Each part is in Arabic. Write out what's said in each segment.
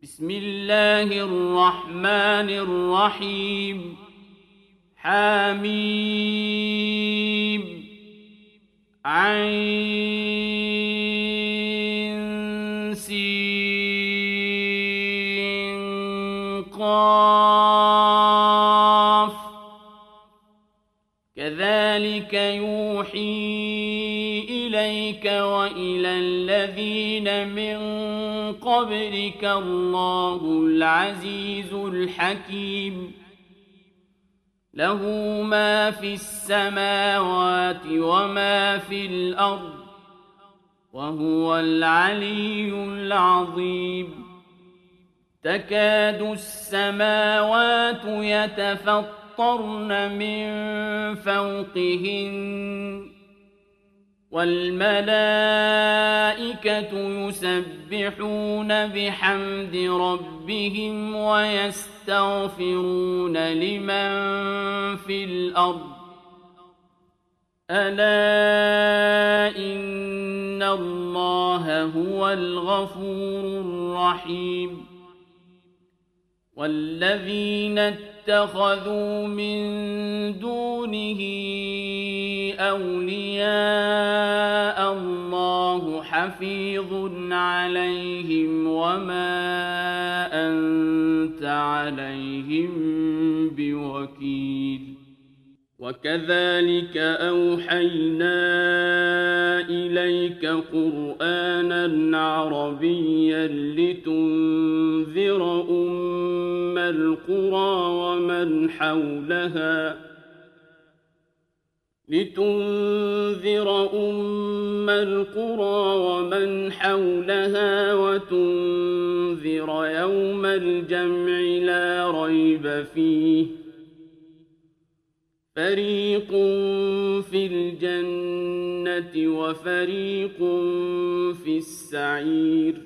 بسم الله الرحمن الرحيم حميم عين سين قاف كذلك يوحي إليك وإلى الذين من قبلك الله العزيز الحكيم له ما في السماوات وما في الأرض وهو العلي العظيم تكاد السماوات يتفطرن من فوقهن والملائكة يسبحون بحمد ربهم ويستغفرون لمن في الأرض ألا إن الله هو الغفور الرحيم والذين اتخذوا من دونه أولياء الله حفيظ عليهم وما أنت عليهم بوكيل وكذلك أوحينا إليك قرآنا عربيا لتنذر أم القرى ومن حولها وتنذر يوم الجمع لا ريب فيه فريق في الجنة وفريق في السعير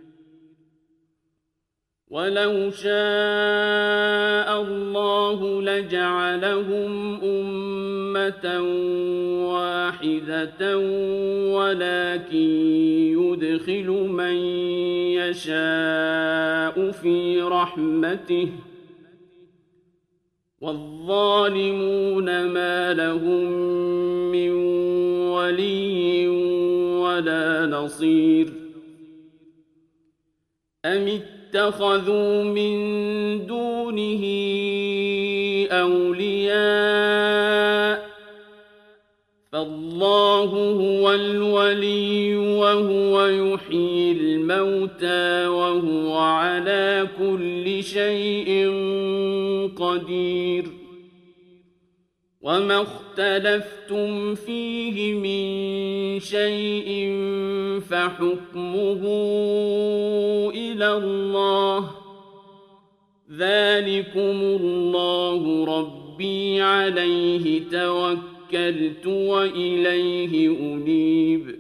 ولو شاء الله لجعلهم أمة واحدة ولكن يدخل من يشاء في رحمته والظالمون ما لهم من ولي ولا نصير أم اتخذوا من دونه أولياء فالله هو الولي وهو يحيي الموتى وهو على كل شيء قدير وما اختلفتم فيه من شيء فحكمه إلى الله ذلكم الله ربي عليه توكلت وإليه أنيب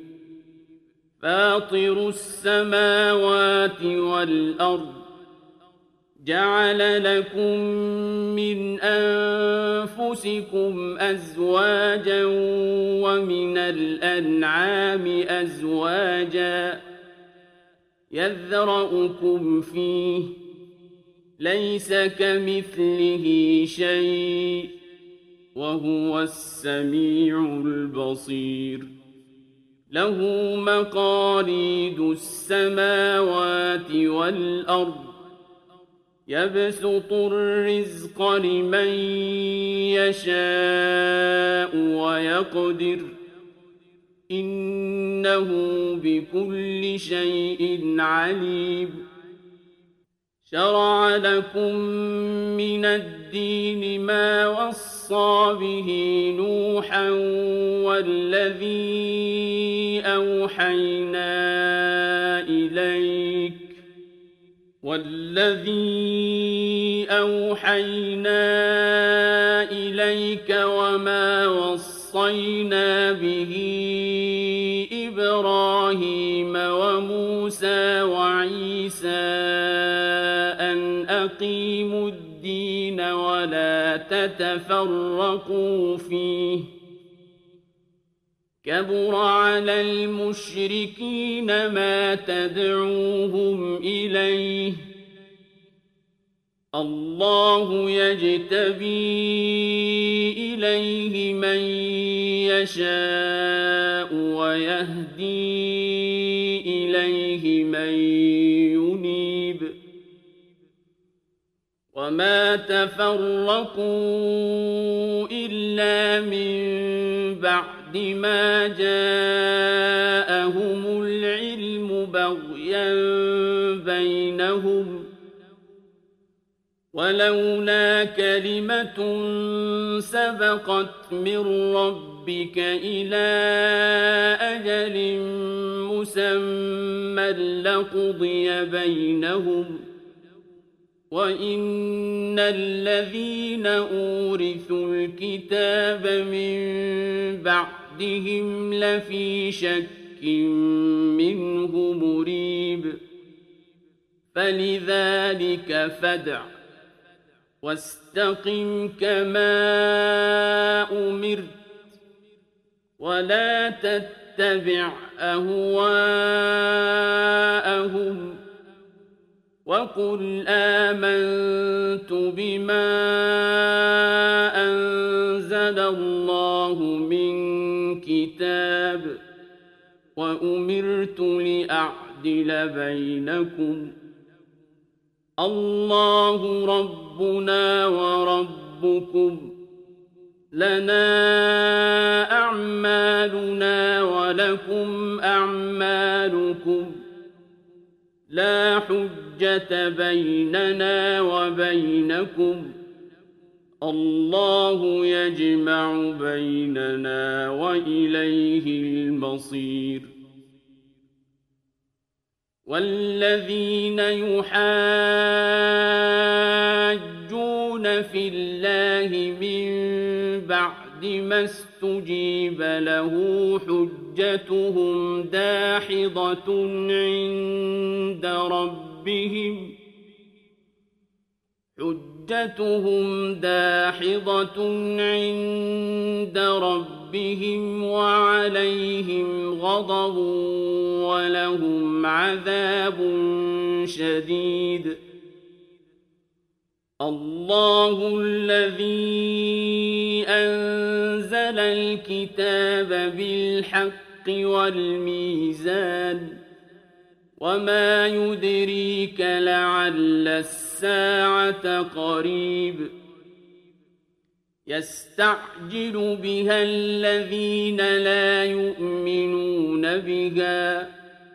فاطر السماوات والأرض جعل لكم من أنفسكم أزواجا ومن الأنعام أزواجا يذرأكم فيه ليس كمثله شيء وهو السميع البصير له مقاليد السماوات والأرض يبسط الرزق لمن يشاء ويقدر إنه بكل شيء عليم شرع لكم من الدين ما وصى به نوحا والذي أوحينا إليك وما وصينا به إبراهيم وموسى وعيسى أن أقيموا الدين ولا تتفرقوا فيه كبر على المشركين ما تدعوهم إليه الله يجتبي إليه من يشاء ويهدي إليه من ينيب وما تفرقوا إلا من بعد ما جاءهم العلم بغيا بينهم ولولا كلمة سبقت من ربك إلى أجل مسمى لقضي بينهم وإن الذين أورثوا الكتاب من بعدهم لفي شك منه مريب فلذلك فادع واستقم كما أمرت ولا تتبع أهواءهم وقل آمنت بما أنزل الله من كتاب وأمرت لأعدل بينكم الله ربنا وربكم لنا أعمالنا ولكم أعمالكم لا حجة بيننا وبينكم الله يجمع بيننا وإليه المصير والذين يحاجون في الله من بعد ما استجيب له حجتهم داحضة عند ربهم وعليهم غضب ولهم عذاب شديد الله الذي أنزل الكتاب بالحق والميزان وما يدريك لعل الساعة قريب يستعجل بها الذين لا يؤمنون بها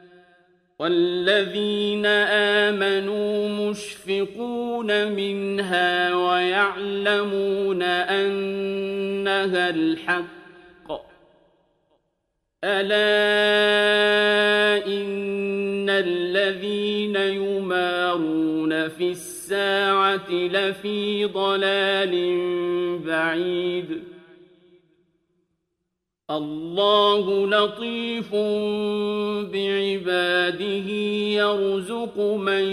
والذين آمنوا مشفقون منها ويعلمون أنها الحق ألا إن الذين يمارون في الساعة لفي ضلال بعيد الله لطيف بعباده يرزق من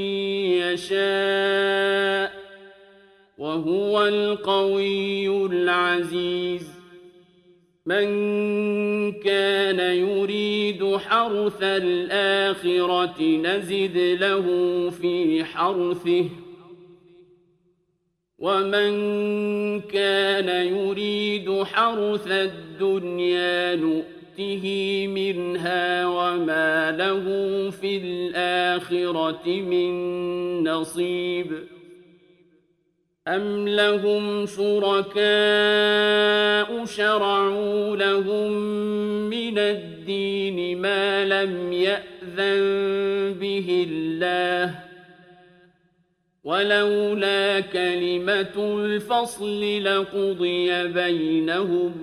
يشاء وهو القوي العزيز من كان يريد حرث الآخرة نزد له في حرثه ومن كان يريد حرث الدنيا نؤته منها وما له في الآخرة من نصيب أم لهم شركاء شرعوا لهم من الدين ما لم يأذن به الله ولولا كلمة الفصل لقضي بينهم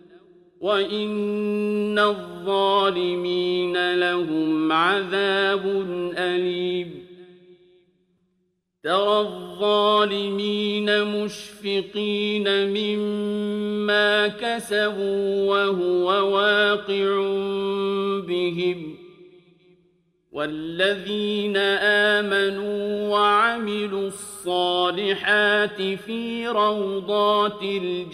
وإن الظالمين لهم عذاب أليم ترى الظالمين مشفقين مما كسبوا وهو واقع بهم والذين آمنوا وعملوا الصالحات في روضات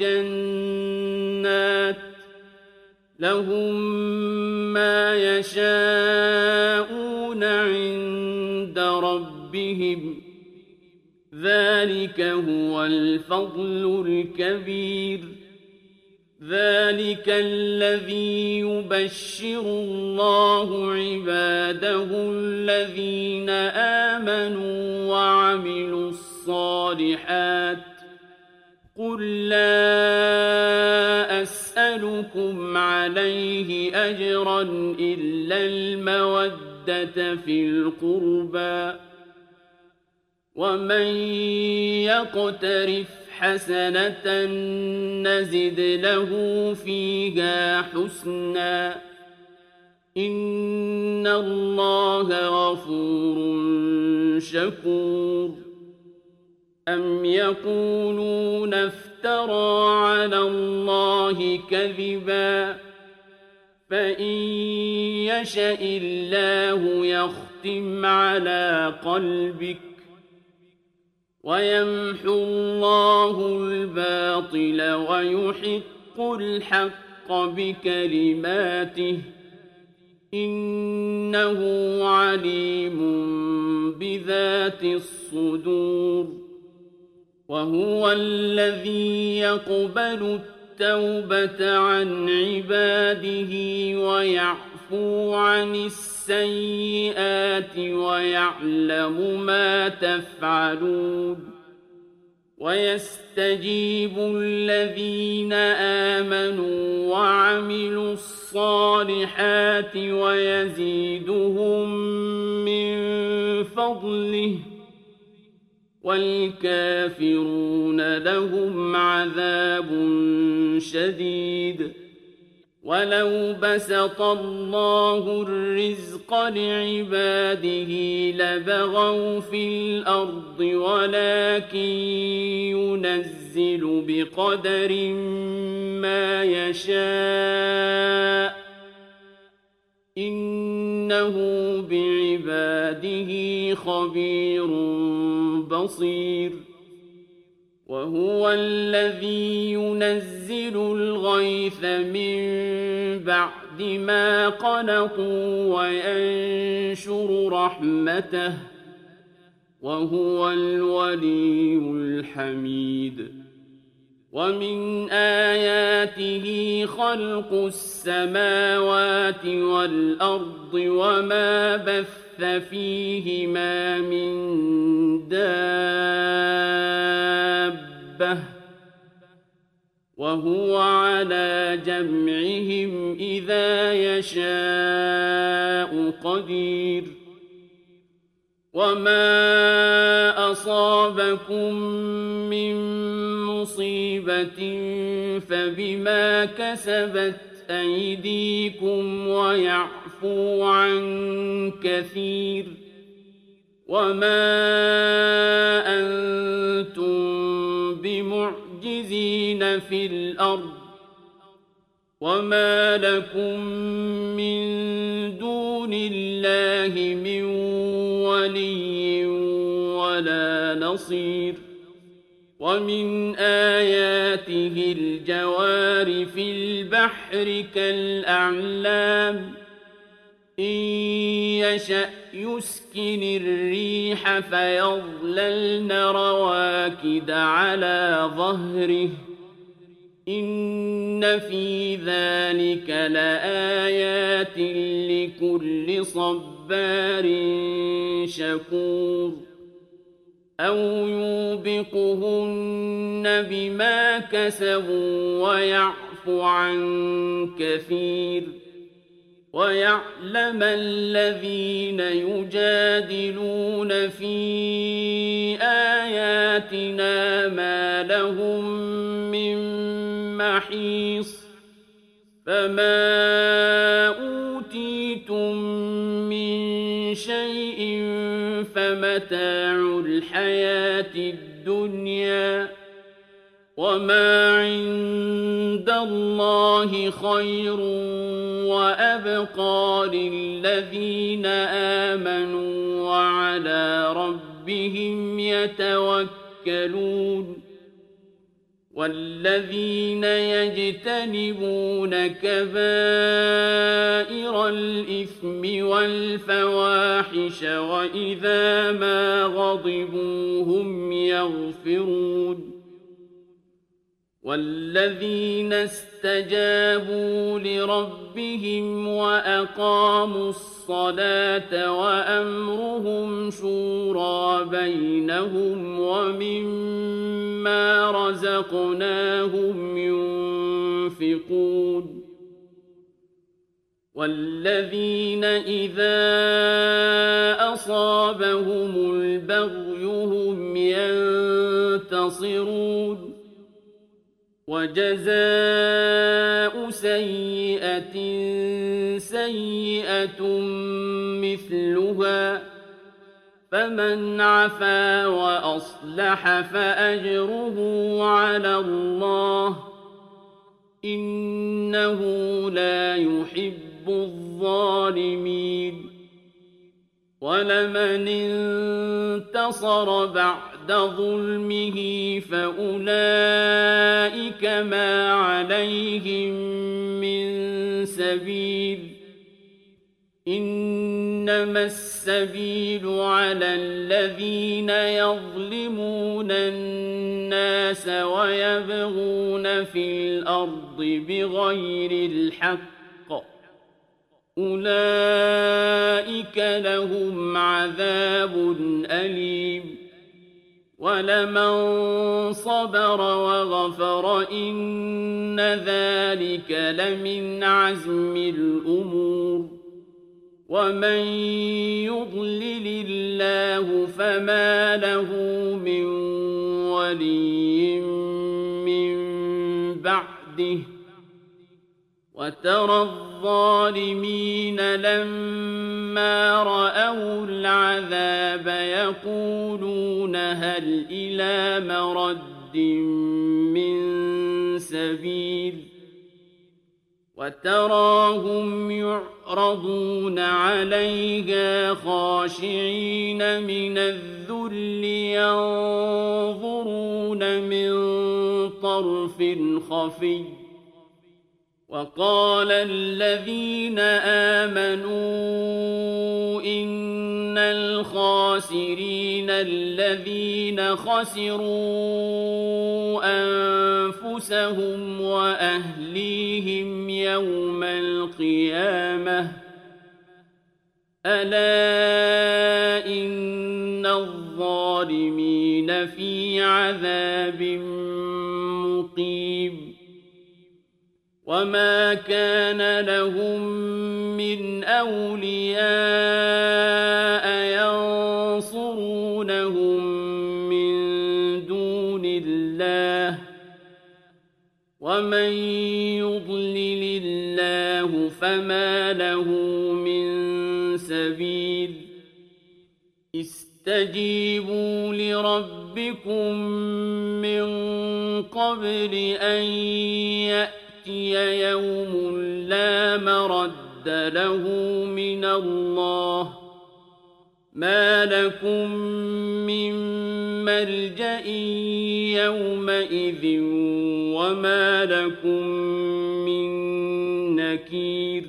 الجنات لهم ما يشاءون عند ربهم ذلك هو الفضل الكبير. ذلك الذي يبشر الله عباده الذين آمنوا وعملوا الصالحات. قل لا أسألكم عليه أجرا إلا المودة في القربى، ومن يقترف حسنة نزد له فيها حسنا، إن الله غفور شكور. أم يقولون افترى على الله كذبا، فإن يشأ الله يختم على قلبك ويمحو الله الباطل ويحق الحق بكلماته، إنه عليم بذات الصدور. وهو الذي يقبل التوبة عن عباده ويعفو عن السيئات ويعلم ما تفعلون، ويستجيب الذين آمنوا وعملوا الصالحات ويزيدهم من فضله، والكافرون لهم عذاب شديد. ولو بسط الله الرزق لعباده لبغوا في الأرض، ولكن ينزل بقدر ما يشاء، إنه بعباده خبير بصير. وهو الذي ينزل الغيث من بعد ما قنطوا وينشر رحمته، وهو الولي الحميد. ومن آياته خلق السماوات والأرض وما بث فيهما من دابة، وهو على جمعهم إذا يشاء قدير. وما أصابكم من مصيبة فبما كسبت أيديكم ويعفو عن كثير. وما أنتم بمعجزين في الأرض، وما لكم من دون الله من ولي ولا نصير. ومن آياته الجوار في البحر كالأعلام، إن يشأ يسكن الريح فيظللن رواكد على ظهره، إن في ذلك لآيات لكل صبار شكور. أو يوبقهن بما كسبوا ويعفو عن كثير. ويعلم الذين يجادلون في آياتنا ما لهم من محيص. فما أوتيتم من شيء فمتاع الحياة الدنيا، وما عند الله خير وأبقى للذين آمنوا وعلى ربهم يتوكلون. والذين يجتنبون كبائر الإثم والفواحش وإذا ما غضبوا هم يغفرون والذين استجابوا لربهم وأقاموا الصلاة وأمرهم شورى بينهم ومما رزقناهم ينفقون والذين إذا أصابهم البغي هم ينتصرون وجزاء سيئة سيئة مثلها فمن عفا وأصلح فأجره على الله إنه لا يحب الظالمين ولمن انتصر بعد ظلمه فأولئك ما عليهم من سبيل إنما السبيل على الذين يظلمون الناس ويبغون في الأرض بغير الحق أولئك لهم عذاب أليم ولمن صبر وغفر إن ذلك لمن عزم الأمور ومن يضلل الله فما له من ولي من بعده وترى الظالمين لما رأوا العذاب يقولون هل إلى مرد من سبيل وتراهم يعرضون عليها خاشعين من الذل ينظرون من طرف خفي وقال الذين آمنوا إن الخاسرين الذين خسروا أنفسهم وأهليهم يوم القيامة ألا إن الظالمين في عذاب مقيم وما كان لهم من أولياء ينصرونهم من دون الله ومن يضلل الله فما له من سبيل استجيبوا لربكم من قبل أن يأتي يوم لا مرد له من الله ما لكم من ملجأ يومئذ وما لكم من نكير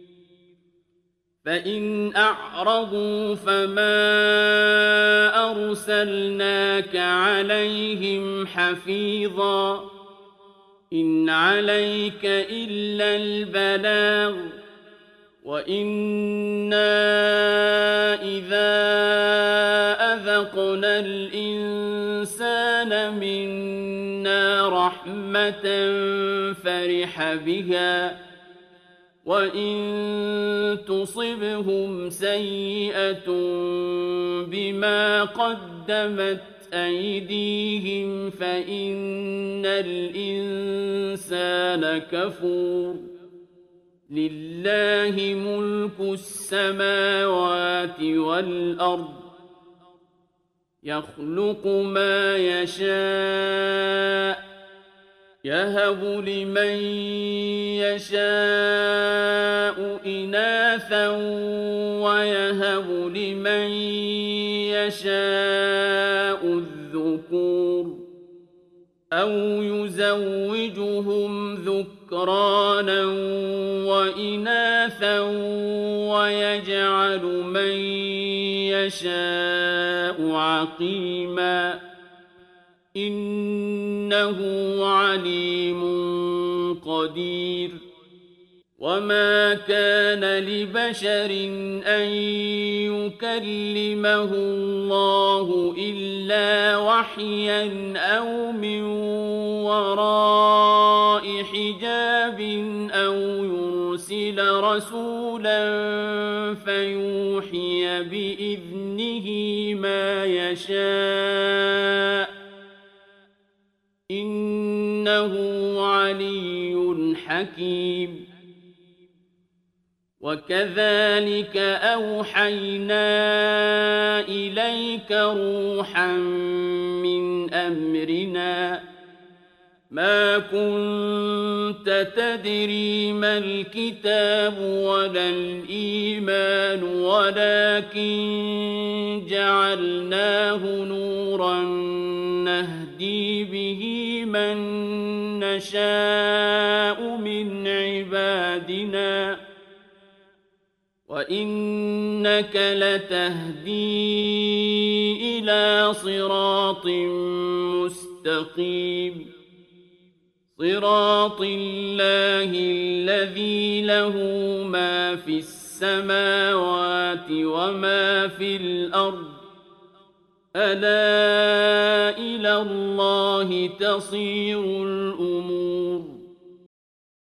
فإن أعرضوا فما أرسلناك عليهم حفيظا إن عليك إلا البلاغ وإنا إذا أذقنا الإنسان منا رحمة فرح بها وإن تصبهم سيئة بما قدمت أيديهم فإن الإنسان كفور لله ملك السماوات والأرض يخلق ما يشاء يهب لمن يشاء إناثا ويهب لمن يشاء الذكور أَوْ يُزَوِّجُهُمْ ذُكْرَانًا وَإِنَاثًا وَيَجْعَلُ مَن يَشَاءُ عَقِيمًا ۚ إِنَّهُ عَلِيمٌ قَدِيرٌ. وَمَا كَانَ لِبَشَرٍ أَن يُكَلِّمَهُ اللَّهُ إِلَّا وَحْيًا أَوْ مِن وَرَاءِ حِجَابٍ أَوْ يُرْسِلَ رَسُولًا فَيُوحِيَ بِإِذْنِهِ مَا يَشَاءُ ۚ إِنَّهُ عَلِيٌّ حَكِيمٌ. وَكَذَٰلِكَ أَوْحَيْنَا إِلَيْكَ رُوحًا مِّنْ أَمْرِنَا ۚ مَا كُنتَ تَدْرِي مَا الْكِتَابُ وَلَا الْإِيمَانُ وَلَٰكِن جَعَلْنَاهُ نُورًا نَّهْدِي بِهِ مَن نَّشَاءُ مِنْ عِبَادِنَا ۚ وَإِنَّكَ لَتَهْدِي إِلَىٰ صِرَاطٍ مُّسْتَقِيمٍ، صِرَاطِ اللَّهِ الَّذِي لَهُ مَا فِي السَّمَاوَاتِ وَمَا فِي الْأَرْضِ ۗ أَلَا إِلَى اللَّهِ تَصِيرُ الْأُمُورُ.